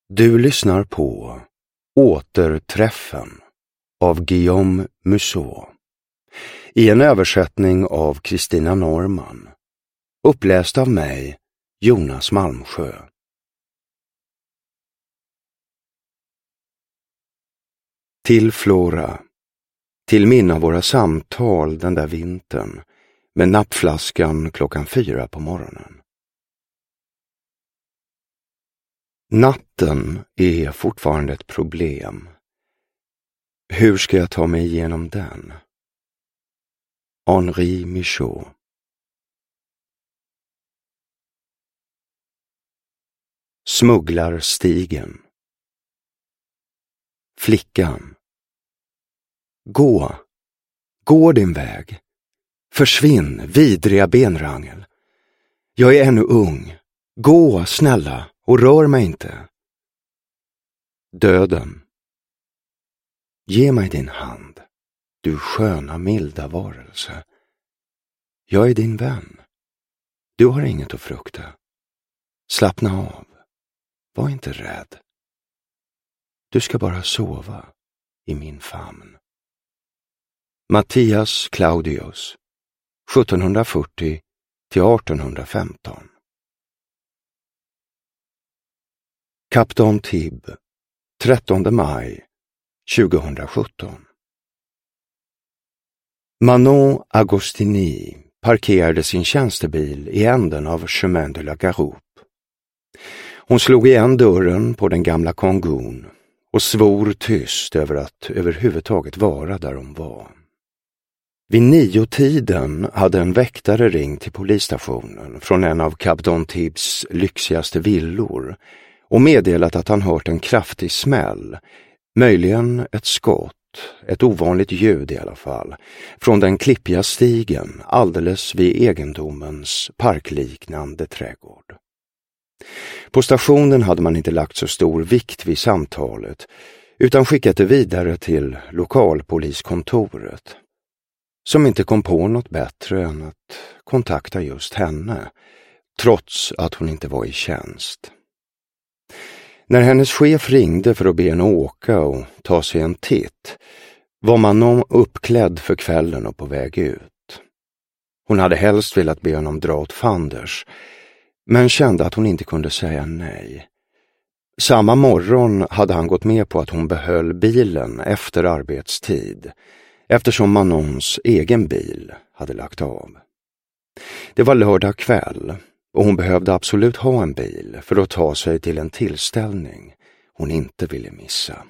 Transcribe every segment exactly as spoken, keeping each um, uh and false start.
Du lyssnar på Återträffen av Guillaume Musso i en översättning av Kristina Norman, uppläst av mig, Jonas Malmsjö. Till Flora, till minne av våra samtal den där vintern med nappflaskan klockan fyra på morgonen. Natten är fortfarande ett problem. Hur ska jag ta mig igenom den? Henri Michaud. Smugglarstigen. Flickan. Gå. Gå din väg. Försvinn, vidriga benrangel. Jag är ännu ung. Gå, snälla. Och rör mig inte. Döden. Ge mig din hand, du sköna milda varelse. Jag är din vän. Du har inget att frukta. Slappna av. Var inte rädd. Du ska bara sova i min famn. Matthias Claudius, sjuttonhundrafyrtio till artonhundrafemton. Kapten Tibb, trettonde maj tjugohundrasjutton. Manon Agostini parkerade sin tjänstebil i änden av Chemin de la Garoupe. Hon slog igen dörren på den gamla kongon och svor tyst över att överhuvudtaget vara där hon var. Vid nio tiden hade en väktare ringt till polisstationen från en av Kapten Tibbs lyxigaste villor och meddelat att han hört en kraftig smäll, möjligen ett skott, ett ovanligt ljud i alla fall, från den klippiga stigen alldeles vid egendomens parkliknande trädgård. På stationen hade man inte lagt så stor vikt vid samtalet utan skickat det vidare till lokalpoliskontoret, som inte kom på något bättre än att kontakta just henne, trots att hon inte var i tjänst. När hennes chef ringde för att be henne åka och ta sig en titt var Manon uppklädd för kvällen och på väg ut. Hon hade helst velat be honom dra åt fanders, men kände att hon inte kunde säga nej. Samma morgon hade han gått med på att hon behöll bilen efter arbetstid, eftersom Manons egen bil hade lagt av. Det var lördag kväll. Och hon behövde absolut ha en bil för att ta sig till en tillställning hon inte ville missa.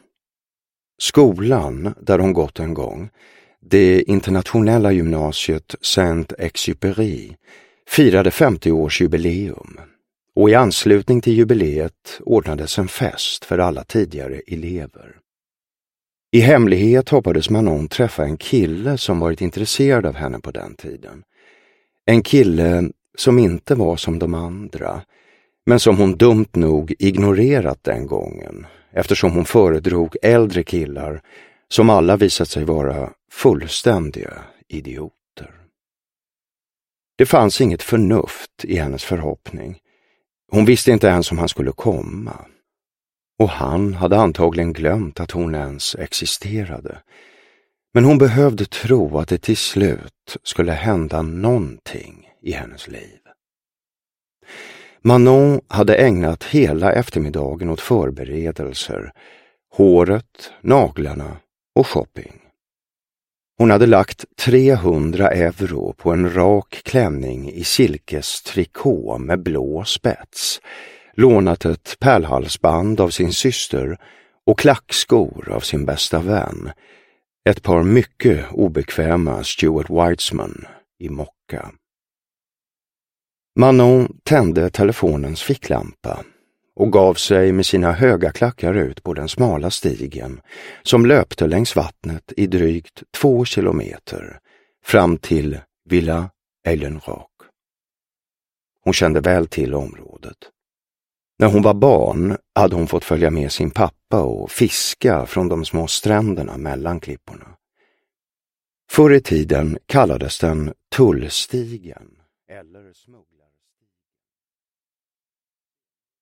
Skolan där hon gått en gång, det internationella gymnasiet Saint-Exupéry, firade femtio-årsjubileum och i anslutning till jubileet ordnades en fest för alla tidigare elever. I hemlighet hoppades Manon träffa en kille som varit intresserad av henne på den tiden. En kille som inte var som de andra, men som hon dumt nog ignorerat den gången, eftersom hon föredrog äldre killar som alla visat sig vara fullständiga idioter. Det fanns inget förnuft i hennes förhoppning. Hon visste inte ens om han skulle komma. Och han hade antagligen glömt att hon ens existerade. Men hon behövde tro att det till slut skulle hända någonting i hennes liv. Manon hade ägnat hela eftermiddagen åt förberedelser, håret, naglarna och shopping. Hon hade lagt trehundra euro på en rak klänning i silkestrikå med blå spets, lånat ett pärlhalsband av sin syster och klackskor av sin bästa vän, ett par mycket obekväma Stuart Weitzman i mocka. Manon tände telefonens ficklampa och gav sig med sina höga klackar ut på den smala stigen som löpte längs vattnet i drygt två kilometer fram till Villa Eilenrock. Hon kände väl till området. När hon var barn hade hon fått följa med sin pappa och fiska från de små stränderna mellan klipporna. Förr i tiden kallades den Tullstigen eller smugg.